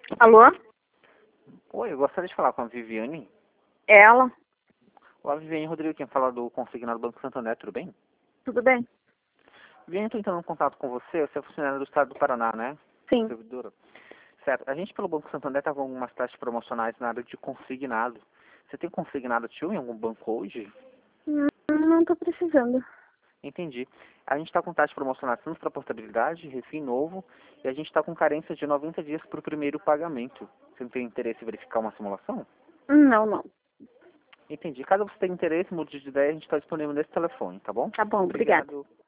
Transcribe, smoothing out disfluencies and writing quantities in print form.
Alô? Oi, eu gostaria de falar com a Viviane. Ela? Olá, Viviane Rodrigo, quem fala do Consignado Banco Santander, tudo bem? Tudo bem? Viviane, estou entrando em contato com você é funcionária do Estado do Paraná, né? Sim. Servidora. Certo, a gente pelo Banco Santander está com algumas taxas promocionais na área de consignado. Você tem consignado tio em algum banco hoje? Não tô precisando. Entendi. A gente está com taxas promocionais tanto para portabilidade, refim novo, e a gente está com carência de 90 dias para o primeiro pagamento. Você não tem interesse em verificar uma simulação? Não. Entendi. Caso você tenha interesse, mude de ideia, a gente está disponível nesse telefone, tá bom? Tá bom, obrigada. Obrigado.